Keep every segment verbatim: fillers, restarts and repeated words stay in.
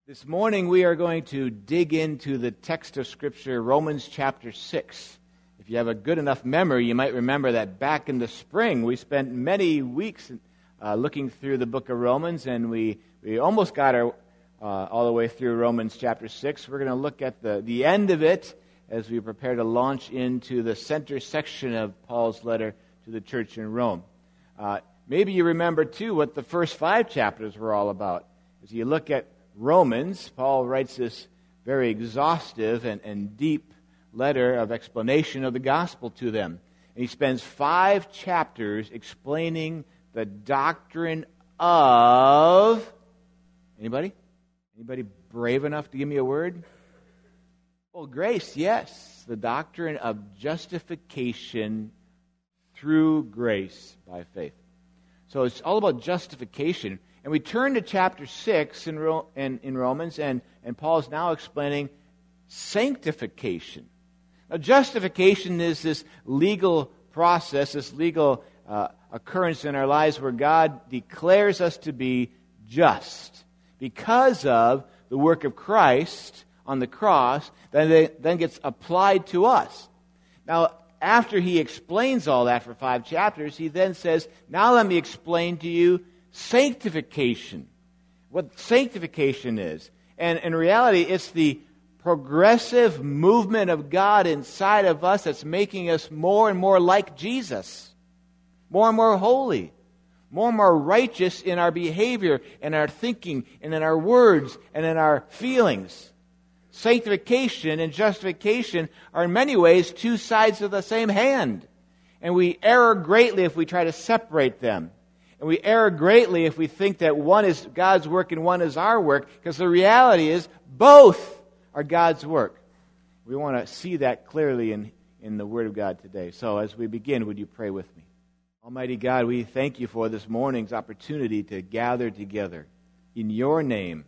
This morning we are going to dig into the text of Scripture, Romans chapter six. If you have a good enough memory, you might remember that back in the spring we spent many weeks uh, looking through the book of Romans, and we, we almost got our, uh, all the way through Romans chapter six. We're going to look at the, the end of it as we prepare to launch into the center section of Paul's letter to the church in Rome. Uh, maybe you remember, too, what the first five chapters were all about. As you look at Romans, Paul writes this very exhaustive and, and deep letter of explanation of the gospel to them. And he spends five chapters explaining the doctrine of... Anybody? Anybody brave enough to give me a word? Well, grace, yes. The doctrine of justification through grace by faith. So it's all about justification. And we turn to chapter six in, Ro- in, in Romans, and, and Paul is now explaining sanctification. Now, justification is this legal process, this legal uh, occurrence in our lives where God declares us to be just because of the work of Christ on the cross, that then, then gets applied to us. Now, after he explains all that for five chapters, he then says, now let me explain to you sanctification, what sanctification is. And in reality, it's the progressive movement of God inside of us that's making us more and more like Jesus, more and more holy, more and more righteous in our behavior and our thinking and in our words and in our feelings. Sanctification and justification are in many ways two sides of the same hand. And we err greatly if we try to separate them. And we err greatly if we think that one is God's work and one is our work, because the reality is both are God's work. We want to see that clearly in, in the Word of God today. So as we begin, would you pray with me? Almighty God, we thank you for this morning's opportunity to gather together in your name,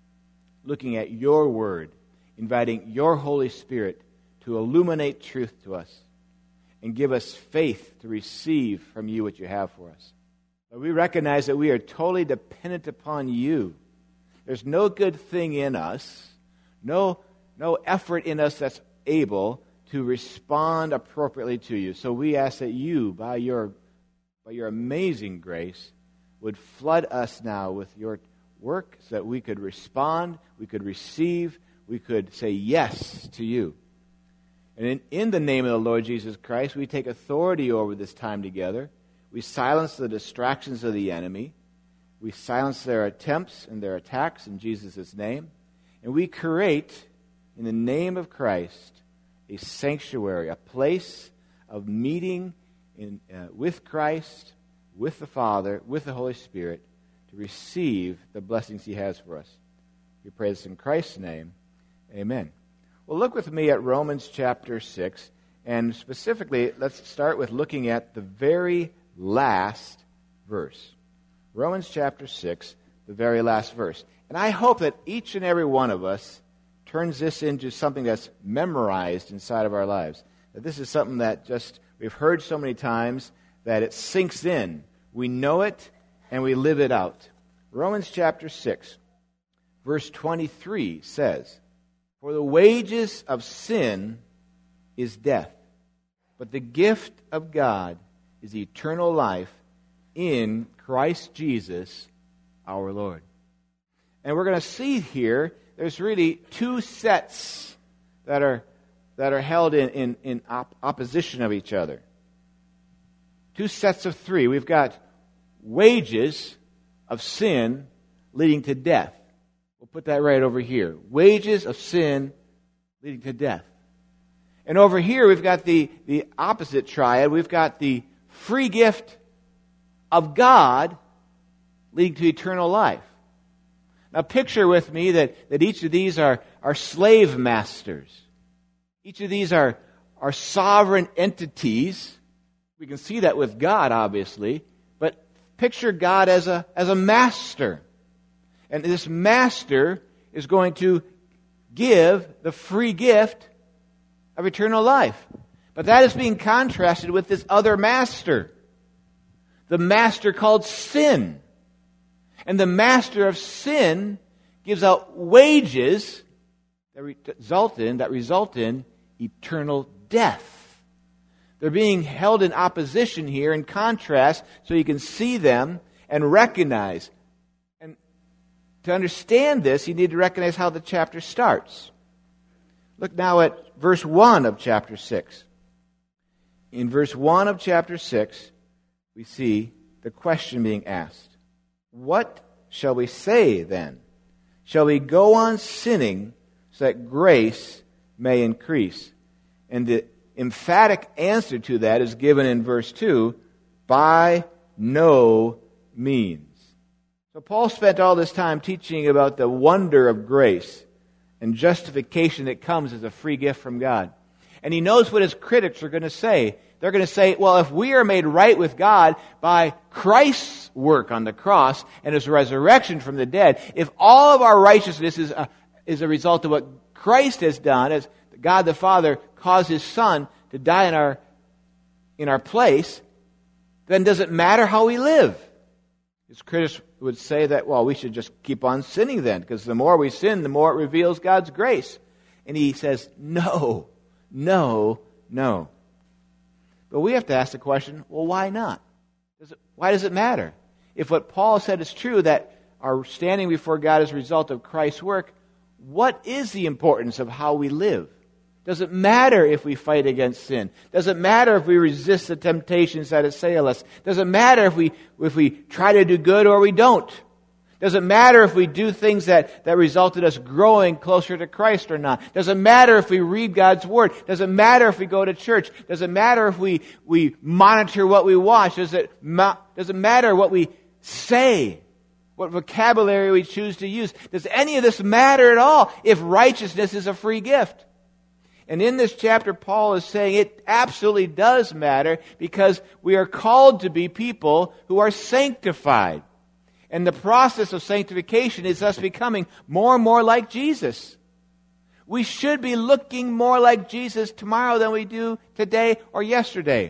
looking at your Word, inviting your Holy Spirit to illuminate truth to us and give us faith to receive from you what you have for us. But we recognize that we are totally dependent upon you. There's no good thing in us, no, no effort in us that's able to respond appropriately to you. So we ask that you, by your, by your amazing grace, would flood us now with your work so that we could respond, we could receive, we could say yes to you. And in, in the name of the Lord Jesus Christ, we take authority over this time together. We silence the distractions of the enemy. We silence their attempts and their attacks in Jesus' name. And we create, in the name of Christ, a sanctuary, a place of meeting in, uh, with Christ, with the Father, with the Holy Spirit, to receive the blessings He has for us. We pray this in Christ's name. Amen. Well, look with me at Romans chapter six, and specifically, let's start with looking at the very last verse. Romans chapter six, the very last verse. And I hope that each and every one of us turns this into something that's memorized inside of our lives. That this is something that just we've heard so many times that it sinks in. We know it and we live it out. Romans chapter six, verse twenty-three says, "For the wages of sin is death, but the gift of God is eternal life in Christ Jesus our Lord." And we're going to see here, there's really two sets that are that are held in, in, in op- opposition of each other. Two sets of three. We've got wages of sin leading to death. We'll put that right over here. Wages of sin leading to death. And over here we've got the, the opposite triad. We've got the free gift of God leading to eternal life. Now picture with me that, that each of these are, are slave masters. Each of these are, are sovereign entities. We can see that with God, obviously. But picture God as a, as a master. And this master is going to give the free gift of eternal life. But that is being contrasted with this other master. The master called sin. And the master of sin gives out wages that result in, that result in eternal death. They're being held in opposition here, in contrast, so you can see them and recognize. And to understand this, you need to recognize how the chapter starts. Look now at verse one of chapter six. In verse one of chapter six, we see the question being asked. What shall we say then? Shall we go on sinning so that grace may increase? And the emphatic answer to that is given in verse two, by no means. So Paul spent all this time teaching about the wonder of grace and justification that comes as a free gift from God. And he knows what his critics are going to say. They're going to say, well, if we are made right with God by Christ's work on the cross and his resurrection from the dead, if all of our righteousness is a, is a result of what Christ has done, as God the Father caused his Son to die in our, in our place, then does it matter how we live? His critics would say that, well, we should just keep on sinning then, because the more we sin, the more it reveals God's grace. And he says, no, no, no. But we have to ask the question, well, why not? Does it, why does it matter? If what Paul said is true, that our standing before God is a result of Christ's work, what is the importance of how we live? Does it matter if we fight against sin? Does it matter if we resist the temptations that assail us? Does it matter if we if we try to do good or we don't? Does it matter if we do things that, that result in us growing closer to Christ or not? Does it matter if we read God's Word? Does it matter if we go to church? Does it matter if we, we monitor what we watch? Does it, ma- does it matter what we say? What vocabulary we choose to use? Does any of this matter at all if righteousness is a free gift? And in this chapter, Paul is saying it absolutely does matter, because we are called to be people who are sanctified. And the process of sanctification is us becoming more and more like Jesus. We should be looking more like Jesus tomorrow than we do today or yesterday.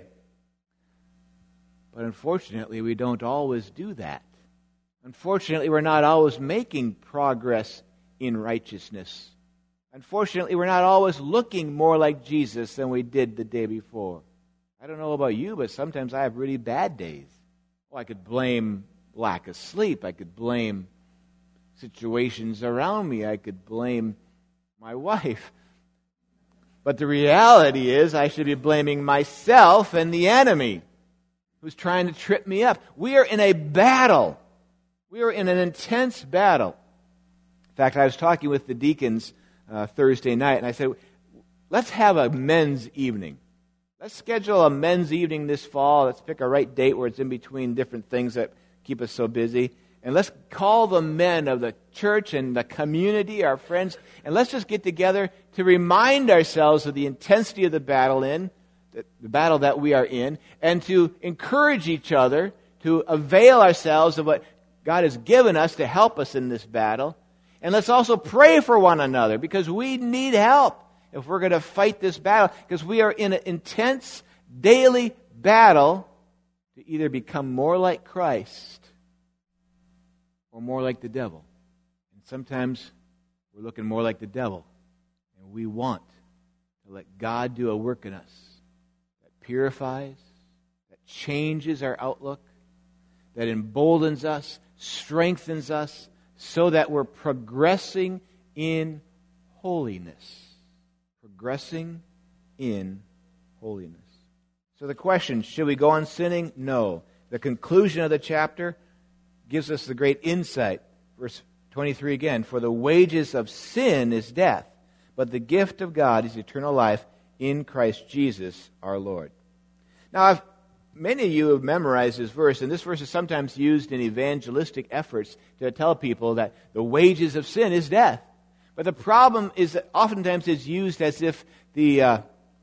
But unfortunately, we don't always do that. Unfortunately, we're not always making progress in righteousness. Unfortunately, we're not always looking more like Jesus than we did the day before. I don't know about you, but sometimes I have really bad days. Well, I could blame lack of sleep. I could blame situations around me. I could blame my wife. But the reality is I should be blaming myself and the enemy who's trying to trip me up. We are in a battle. We are in an intense battle. In fact, I was talking with the deacons uh, Thursday night, and I said, let's have a men's evening. Let's schedule a men's evening this fall. Let's pick a right date where it's in between different things that keep us so busy. And let's call the men of the church and the community, our friends, and let's just get together to remind ourselves of the intensity of the battle in, the, the battle that we are in, and to encourage each other to avail ourselves of what God has given us to help us in this battle. And let's also pray for one another, because we need help if we're going to fight this battle, because we are in an intense daily battle to either become more like Christ or more like the devil. And sometimes we're looking more like the devil, and we want to let God do a work in us that purifies, that changes our outlook, that emboldens us, strengthens us, so that we're progressing in holiness. Progressing in holiness. So the question, should we go on sinning? No. The conclusion of the chapter gives us the great insight. Verse twenty-three again, for the wages of sin is death, but the gift of God is eternal life in Christ Jesus our Lord. Now, I've, many of you have memorized this verse, and this verse is sometimes used in evangelistic efforts to tell people that the wages of sin is death. But the problem is that oftentimes it's used as if the uh,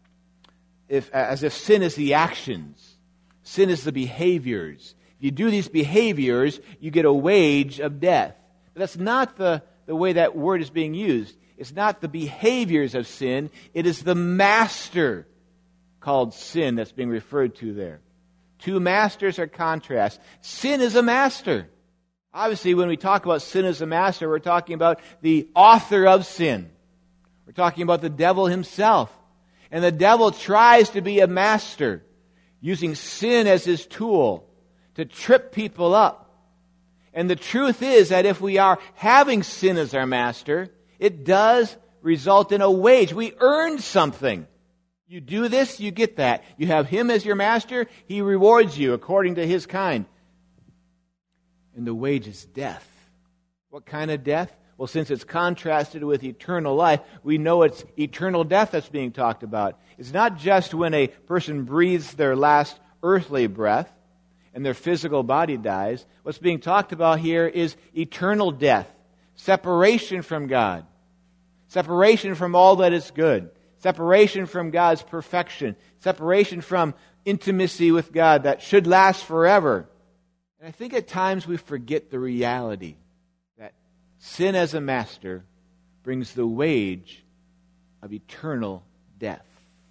if as if sin is the actions, sin is the behaviors. If you do these behaviors, you get a wage of death. But that's not the, the way that word is being used. It's not the behaviors of sin. It is the master called sin that's being referred to there. Two masters are contrast. Sin is a master. Obviously, when we talk about sin as a master, we're talking about the author of sin. We're talking about the devil himself. And the devil tries to be a master, using sin as his tool to trip people up. And the truth is that if we are having sin as our master, it does result in a wage. We earned something. You do this, you get that. You have him as your master, he rewards you according to his kind. And the wage is death. What kind of death? Well, since it's contrasted with eternal life, we know it's eternal death that's being talked about. It's not just when a person breathes their last earthly breath and their physical body dies. What's being talked about here is eternal death, separation from God, separation from all that is good, separation from God's perfection, separation from intimacy with God that should last forever. And I think at times we forget the reality that sin as a master brings the wage of eternal death.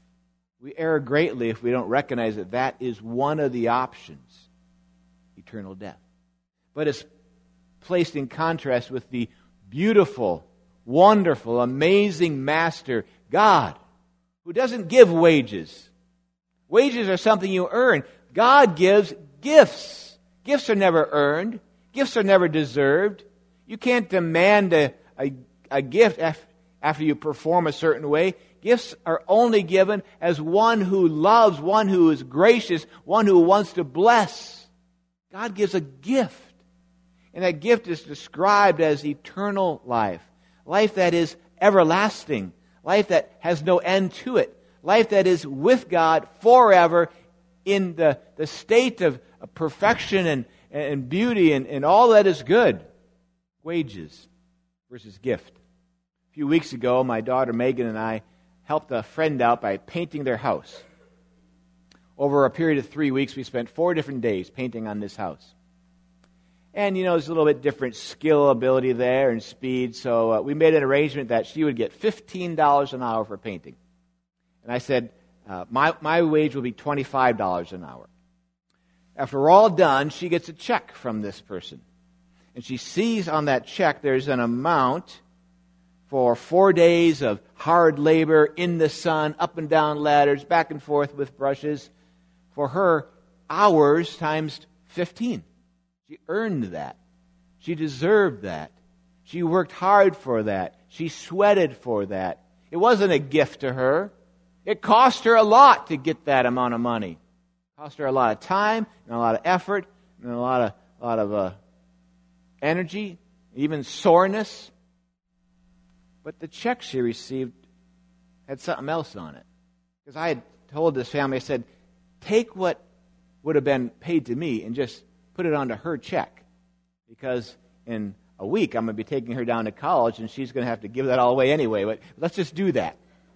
We err greatly if we don't recognize that that is one of the options, eternal death. But it's placed in contrast with the beautiful, wonderful, amazing master, God, who doesn't give wages. Wages are something you earn. God gives gifts. Gifts are never earned. Gifts are never deserved. You can't demand a, a, a gift af- after you perform a certain way. Gifts are only given as one who loves, one who is gracious, one who wants to bless. God gives a gift. And that gift is described as eternal life. Life that is everlasting. Life that has no end to it. Life that is with God forever in the, the state of, of perfection and, and beauty and, and all that is good. Wages versus gift. A few weeks ago, my daughter Megan and I helped a friend out by painting their house. Over a period of three weeks, we spent four different days painting on this house. And, you know, there's a little bit different skill ability there and speed, so uh, we made an arrangement that she would get fifteen dollars an hour for painting. And I said, uh, my, my wage will be twenty-five dollars an hour. After we're all done, she gets a check from this person. And she sees on that check there's an amount for four days of hard labor in the sun, up and down ladders, back and forth with brushes. For her, hours times fifteen. She earned that. She deserved that. She worked hard for that. She sweated for that. It wasn't a gift to her. It cost her a lot to get that amount of money. It cost her a lot of time and a lot of effort and a lot of, a lot of uh, energy, even soreness. But the check she received had something else on it. Because I had told this family, I said, take what would have been paid to me and just put it onto her check. Because in a week, I'm going to be taking her down to college, and she's going to have to give that all away anyway. But let's just do that.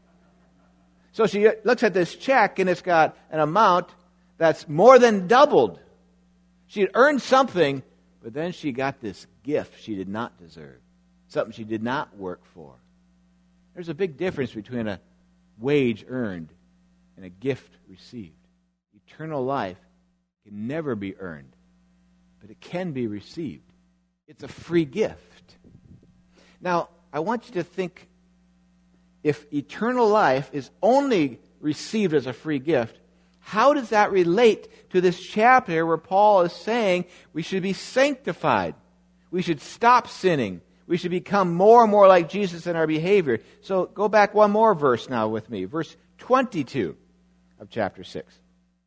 So she looks at this check, and it's got an amount that's more than doubled. She had earned something, but then she got this gift she did not deserve. Something she did not work for. There's a big difference between a wage earned and a gift received. Eternal life can never be earned, but it can be received. It's a free gift. Now, I want you to think, if eternal life is only received as a free gift, how does that relate to this chapter where Paul is saying we should be sanctified? We should stop sinning. We should become more and more like Jesus in our behavior. So go back one more verse now with me. Verse twenty-two of chapter six.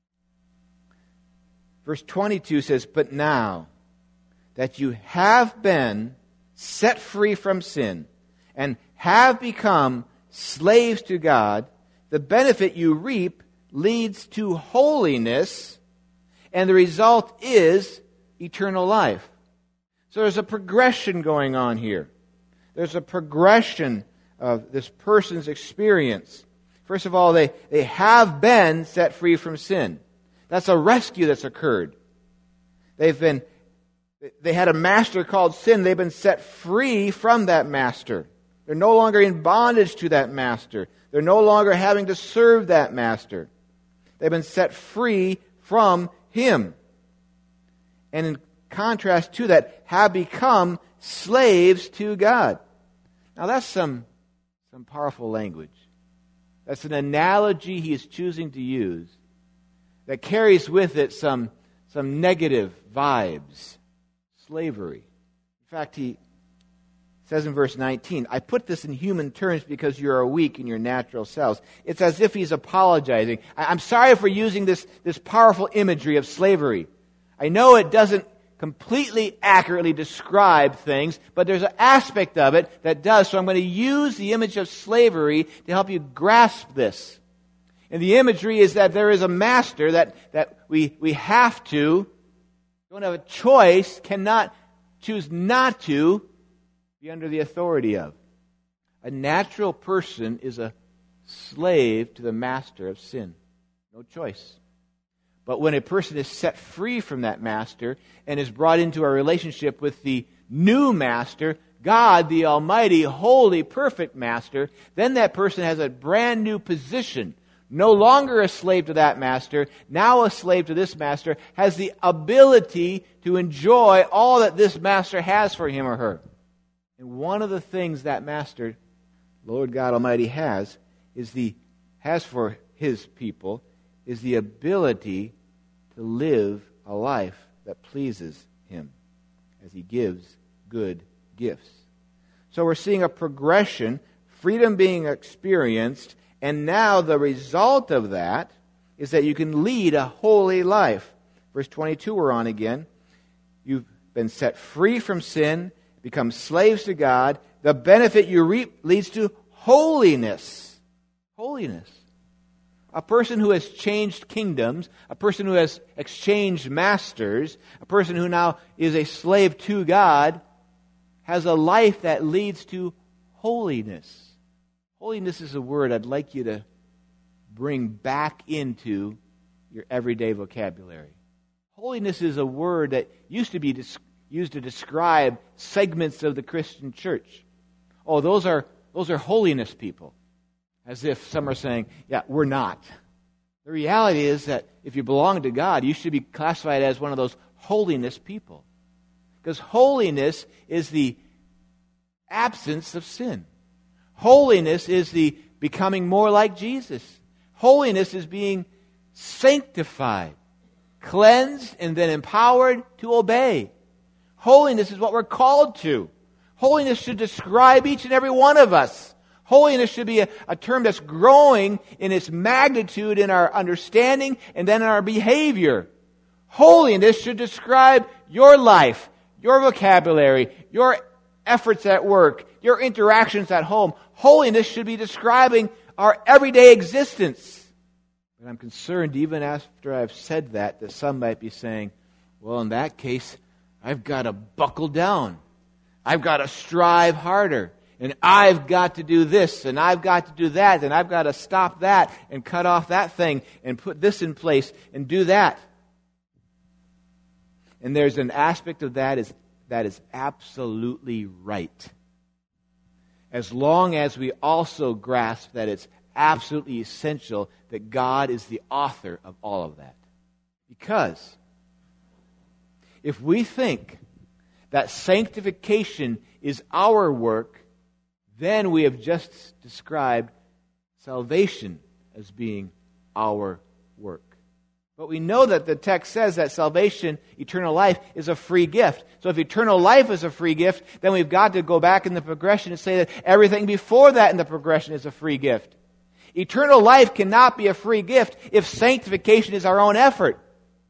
Verse twenty-two says, "But now that you have been set free from sin and have become slaves to God, the benefit you reap leads to holiness, and the result is eternal life." So there's a progression going on here. There's a progression of this person's experience. First of all, they, they have been set free from sin. That's a rescue that's occurred. They've been, they had a master called sin. They've been set free from that master. They're no longer in bondage to that master. They're no longer having to serve that master. They've been set free from him. And in contrast to that, have become slaves to God. Now that's some, some powerful language. That's an analogy he is choosing to use that carries with it some, some negative vibes. Slavery. In fact, he says in verse nineteen, I put this in human terms because you are weak in your natural selves. It's as if he's apologizing. I'm sorry for using this, this powerful imagery of slavery. I know it doesn't completely accurately describe things, but there's an aspect of it that does. So I'm going to use the image of slavery to help you grasp this. And the imagery is that there is a master that, that we, we have to, don't have a choice, cannot choose not to be under the authority of. A natural person is a slave to the master of sin. No choice. But when a person is set free from that master and is brought into a relationship with the new master, God, the almighty, holy, perfect master, then that person has a brand new position. No longer a slave to that master, now a slave to this master, has the ability to enjoy all that this master has for him or her. And one of the things that master, Lord God Almighty, has is the has for his people is the ability to live a life that pleases him as he gives good gifts. So we're seeing a progression, freedom being experienced, and now the result of that is that you can lead a holy life. Verse twenty-two we're on again. You've been set free from sin, become slaves to God. The benefit you reap leads to holiness. Holiness. A person who has changed kingdoms, a person who has exchanged masters, a person who now is a slave to God, has a life that leads to holiness. Holiness is a word I'd like you to bring back into your everyday vocabulary. Holiness is a word that used to be dis- used to describe segments of the Christian church. Oh, those are those are holiness people. As if some are saying, yeah, we're not. The reality is that if you belong to God, you should be classified as one of those holiness people. Because holiness is the absence of sin. Holiness is the becoming more like Jesus. Holiness is being sanctified, cleansed, and then empowered to obey. Holiness is what we're called to. Holiness should describe each and every one of us. Holiness should be a, a term that's growing in its magnitude in our understanding and then in our behavior. Holiness should describe your life, your vocabulary, your efforts at work, your interactions at home. Holiness should be describing our everyday existence. But I'm concerned, even after I've said that, that some might be saying, well, in that case, I've got to buckle down. I've got to strive harder. And I've got to do this, and I've got to do that, and I've got to stop that, and cut off that thing, and put this in place, and do that. And there's an aspect of that is that is absolutely right. As long as we also grasp that it's absolutely essential that God is the author of all of that. Because if we think that sanctification is our work, then we have just described salvation as being our work. But we know that the text says that salvation, eternal life, is a free gift. So if eternal life is a free gift, then we've got to go back in the progression and say that everything before that in the progression is a free gift. Eternal life cannot be a free gift if sanctification is our own effort.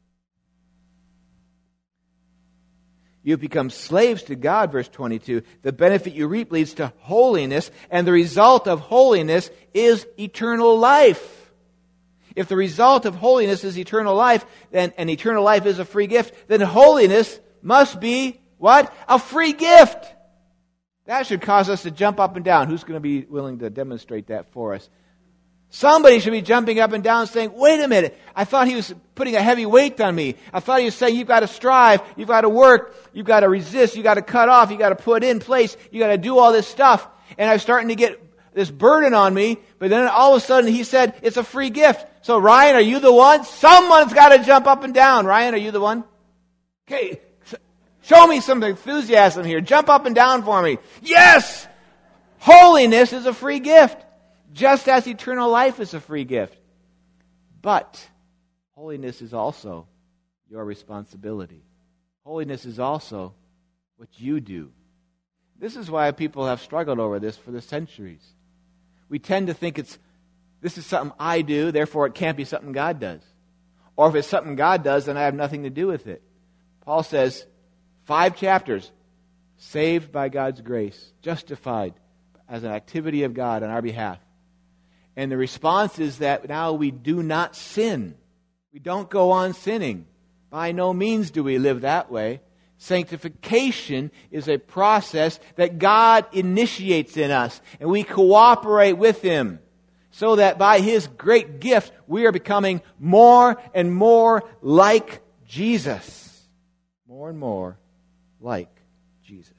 You've become slaves to God, verse twenty-two. The benefit you reap leads to holiness, and the result of holiness is eternal life. If the result of holiness is eternal life, then and eternal life is a free gift, then holiness must be what? A free gift. That should cause us to jump up and down. Who's going to be willing to demonstrate that for us? Somebody should be jumping up and down saying, wait a minute, I thought he was putting a heavy weight on me. I thought he was saying you've got to strive, you've got to work, you've got to resist, you've got to cut off, you've got to put in place, you've got to do all this stuff. And I'm starting to get this burden on me, but then all of a sudden he said it's a free gift. So Ryan, are you the one? Someone's got to jump up and down. Ryan, are you the one? Okay, Show me some enthusiasm here. Jump up and down for me. Yes! Holiness is a free gift, just as eternal life is a free gift. But holiness is also your responsibility. Holiness is also what you do. This is why people have struggled over this for the centuries. We tend to think it's, this is something I do, therefore it can't be something God does. Or if it's something God does, then I have nothing to do with it. Paul says, five chapters, saved by God's grace, justified as an activity of God on our behalf. And the response is that now we do not sin. We don't go on sinning. By no means do we live that way. Sanctification is a process that God initiates in us, and we cooperate with Him so that by His great gift we are becoming more and more like Jesus. More and more like Jesus.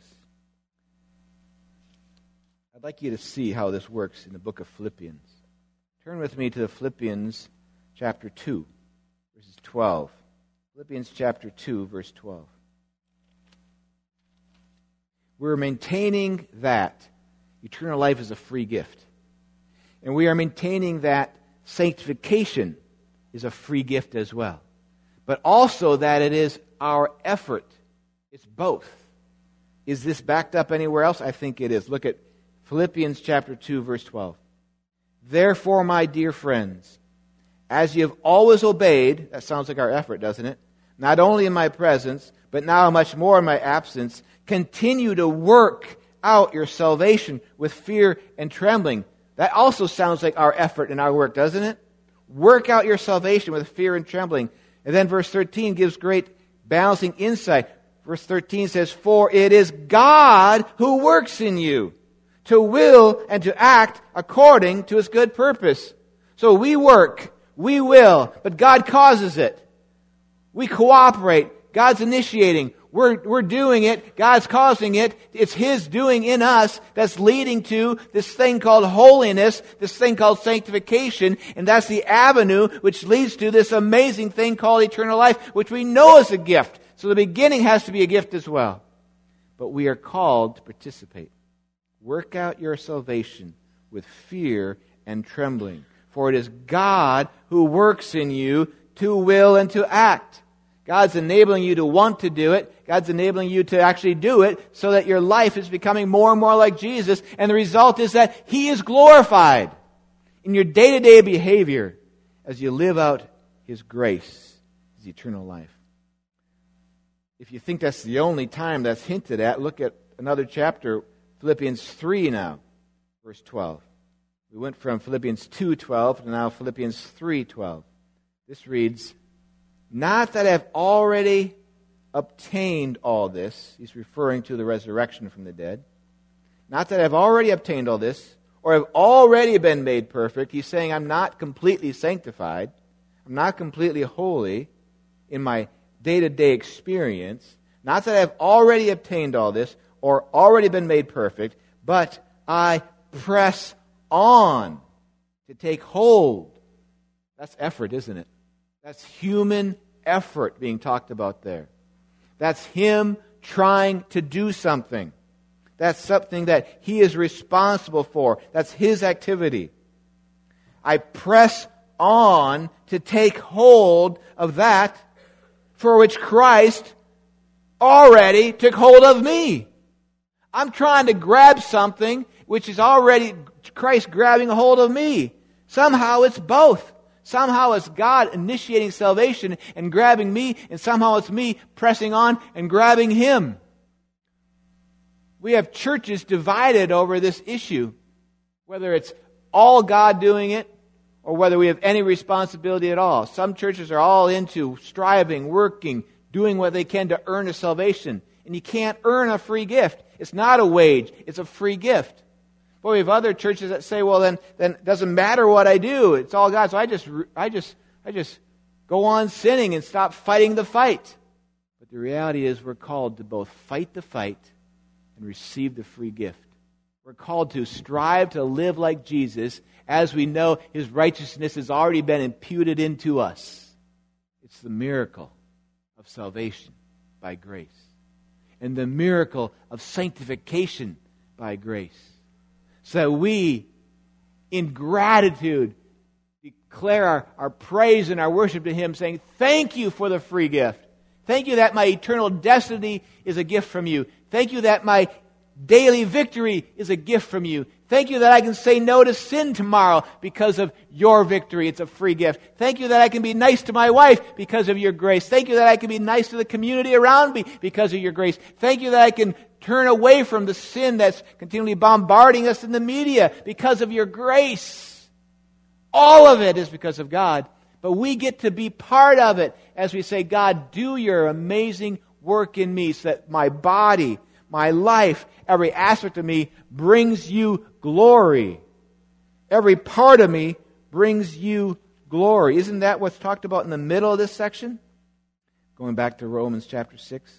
I'd like you to see how this works in the book of Philippians. Turn with me to the Philippians chapter two, verses twelve. Philippians chapter two, verse twelve. We're maintaining that eternal life is a free gift. And we are maintaining that sanctification is a free gift as well. But also that it is our effort. It's both. Is this backed up anywhere else? I think it is. Look at Philippians chapter two, verse twelve. Therefore, my dear friends, as you have always obeyed, that sounds like our effort, doesn't it? Not only in my presence, but now much more in my absence, continue to work out your salvation with fear and trembling. That also sounds like our effort and our work, doesn't it? Work out your salvation with fear and trembling. And then verse thirteen gives great balancing insight. Verse thirteen says, for it is God who works in you to will and to act according to His good purpose. So we work, we will, but God causes it. We cooperate. God's initiating. We're, we're doing it. God's causing it. It's His doing in us that's leading to this thing called holiness, this thing called sanctification, and that's the avenue which leads to this amazing thing called eternal life, which we know is a gift. So the beginning has to be a gift as well. But we are called to participate. Work out your salvation with fear and trembling, for it is God who works in you to will and to act. God's enabling you to want to do it. God's enabling you to actually do it so that your life is becoming more and more like Jesus. And the result is that He is glorified in your day-to-day behavior as you live out His grace, His eternal life. If you think that's the only time that's hinted at, look at another chapter, Philippians three now, verse twelve. We went from Philippians two twelve to now Philippians three twelve. This reads, not that I have already obtained all this. He's referring to the resurrection from the dead. Not that I've already obtained all this, or have already been made perfect. He's saying I'm not completely sanctified. I'm not completely holy in my day-to-day experience. Not that I've already obtained all this, or already been made perfect, but I press on to take hold. That's effort, isn't it? That's human effort being talked about there. That's Him trying to do something. That's something that He is responsible for. That's His activity. I press on to take hold of that for which Christ already took hold of me. I'm trying to grab something which is already Christ grabbing a hold of me. Somehow it's both. Somehow it's God initiating salvation and grabbing me, and somehow it's me pressing on and grabbing Him. We have churches divided over this issue, whether it's all God doing it or whether we have any responsibility at all. Some churches are all into striving, working, doing what they can to earn a salvation. And you can't earn a free gift. It's not a wage. It's a free gift. But we have other churches that say, well, then, then it doesn't matter what I do. It's all God. So I just, I just, I just go on sinning and stop fighting the fight. But the reality is we're called to both fight the fight and receive the free gift. We're called to strive to live like Jesus as we know His righteousness has already been imputed into us. It's the miracle of salvation by grace. and the miracle of sanctification by grace. So that we, in gratitude, declare our, our praise and our worship to Him, saying, thank you for the free gift. Thank you that my eternal destiny is a gift from you. Thank you that my daily victory is a gift from you. Thank you that I can say no to sin tomorrow because of your victory. It's a free gift. Thank you that I can be nice to my wife because of your grace. Thank you that I can be nice to the community around me because of your grace. Thank you that I can turn away from the sin that's continually bombarding us in the media because of your grace. All of it is because of God. But we get to be part of it as we say, God, do your amazing work in me so that my body, my life, every aspect of me brings you glory. Every part of me brings you glory. Isn't that what's talked about in the middle of this section? Going back to Romans chapter six.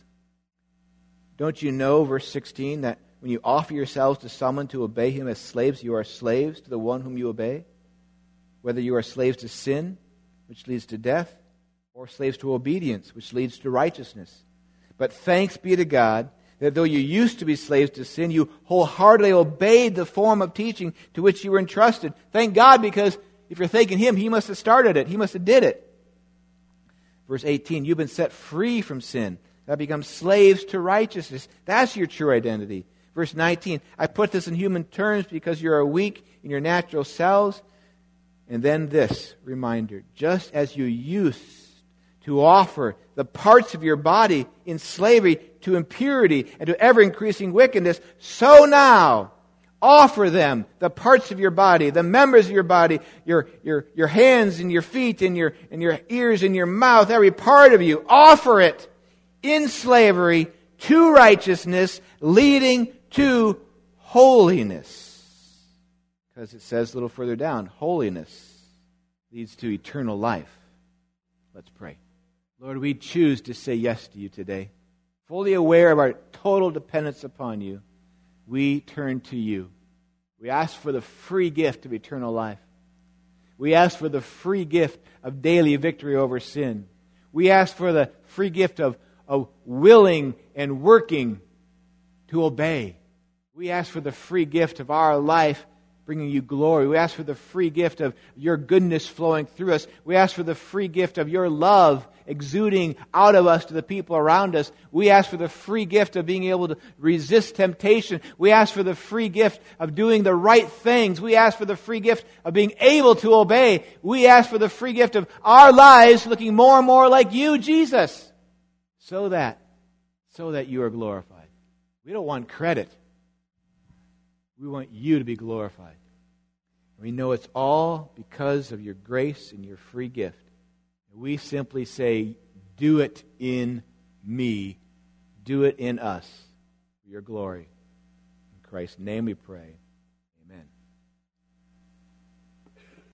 Don't you know, verse sixteen, that when you offer yourselves to someone to obey him as slaves, you are slaves to the one whom you obey? Whether you are slaves to sin, which leads to death, or slaves to obedience, which leads to righteousness. But thanks be to God that though you used to be slaves to sin, you wholeheartedly obeyed the form of teaching to which you were entrusted. Thank God, because if you're thanking Him, He must have started it. He must have did it. Verse eighteen, you've been set free from sin. That becomes slaves to righteousness. That's your true identity. Verse nineteen, I put this in human terms because you are weak in your natural selves. And then this reminder, just as you used to offer the parts of your body in slavery to impurity and to ever-increasing wickedness, so now offer them, the parts of your body, the members of your body, your, your, your hands and your feet and your, and your ears and your mouth, every part of you, offer it in slavery to righteousness, leading to holiness. Because it says a little further down, holiness leads to eternal life. Let's pray. Lord, we choose to say yes to you today. Fully aware of our total dependence upon you, we turn to you. We ask for the free gift of eternal life. We ask for the free gift of daily victory over sin. We ask for the free gift of, of willing and working to obey. We ask for the free gift of our life bringing you glory. We ask for the free gift of your goodness flowing through us. We ask for the free gift of your love exuding out of us to the people around us. We ask for the free gift of being able to resist temptation. We ask for the free gift of doing the right things. We ask for the free gift of being able to obey. We ask for the free gift of our lives looking more and more like you, Jesus, so that, so that you are glorified. We don't want credit. We want you to be glorified. We know it's all because of your grace and your free gift. We simply say, do it in me. Do it in us for your glory. In Christ's name we pray.